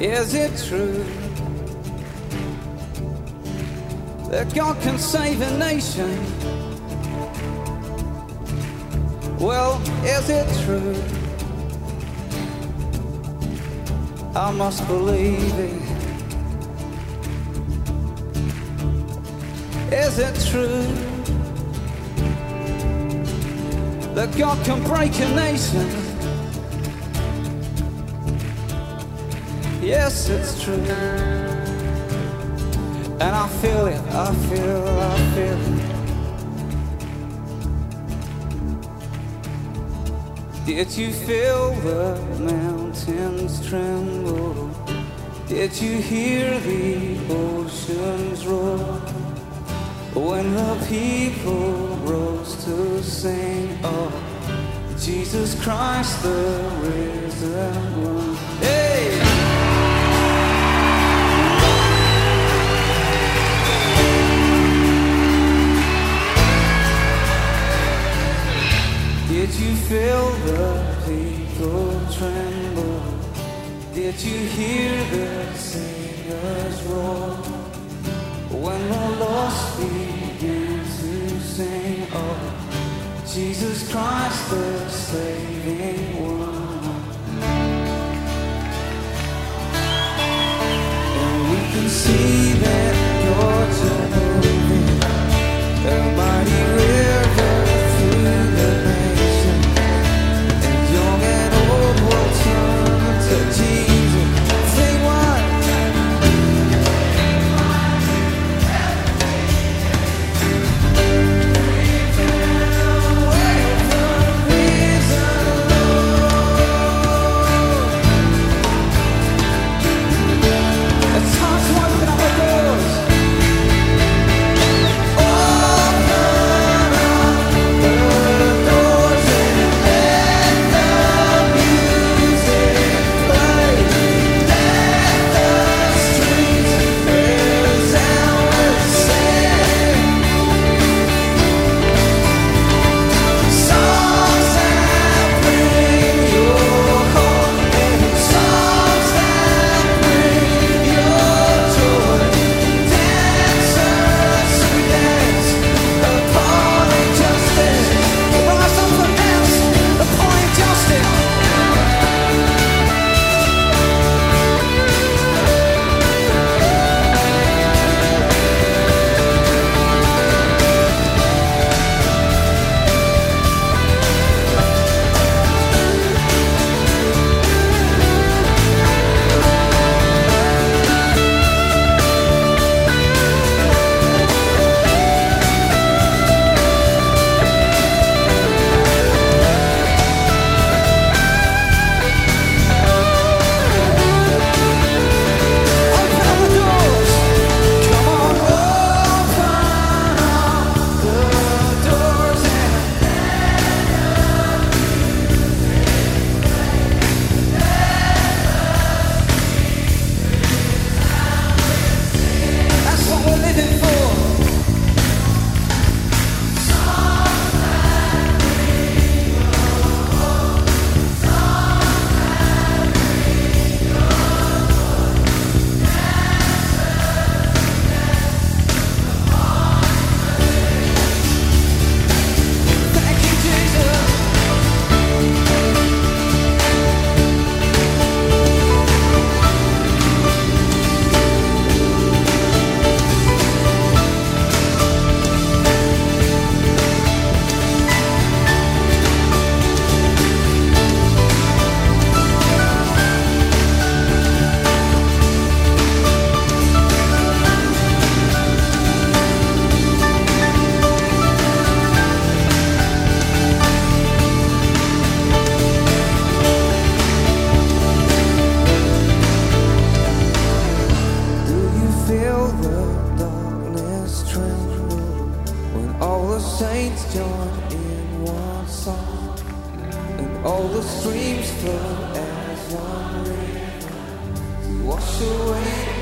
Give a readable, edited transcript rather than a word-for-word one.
Is it true that God can save a nation? Well, is it true? I must believe it. Is it true that God can break a nation? Yes, it's true. And I feel it, I feel it. Did you feel the mountains tremble? Did you hear the oceans roar? When the people rose to sing, oh, Jesus Christ, the risen one. Hey! Did you feel the people tremble? Did you hear the singers roar? When the lost began to sing, oh, Jesus Christ, the saving one. And we can see that God's moving, a mighty river through the nation, and young and old will turn to Jesus. Sing what? Saints join in one song, and all the streams flow as one river to wash away